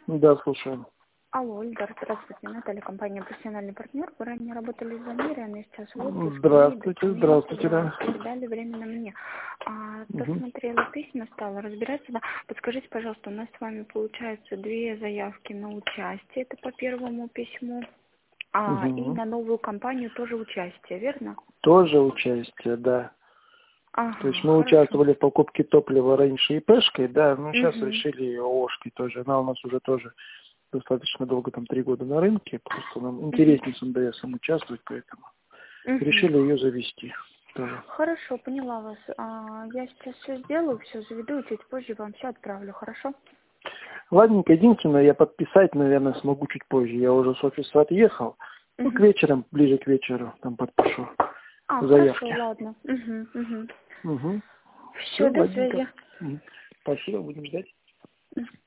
Да, слушаю. Алло, Ильдар, здравствуйте. Наталья, компания «Профессиональный партнер». Вы ранее работали с Замирием, я сейчас в отпуске, и Здравствуйте, документы, здравствуйте, да, да. передали временно мне. Угу. Посмотрела письма, стала разбираться. Да. Подскажите, пожалуйста, у нас с вами получается 2 заявки на участие, это по первому письму, и Угу. на новую компанию тоже участие, верно? Тоже участие, да. То есть Ага, мы хорошо. участвовали в покупке топлива раньше ИПшкой, да, но сейчас Угу. решили ООшкой тоже. Она у нас уже тоже достаточно долго, там 3 года на рынке, просто нам Угу. интереснее с НДСом участвовать, поэтому Угу. решили ее завести тоже. Хорошо, поняла вас. Я сейчас все сделаю, все заведу и чуть позже вам все отправлю, хорошо? Ладненько, единственное, я подписать, наверное, смогу чуть позже. Я уже с офиса отъехал. Ну, к Угу. вечерам, ближе к вечеру, там подпишу Хорошо, заявки. ладно. Угу, угу. Угу. Все, Все, до ладненько. связи. Спасибо, будем ждать.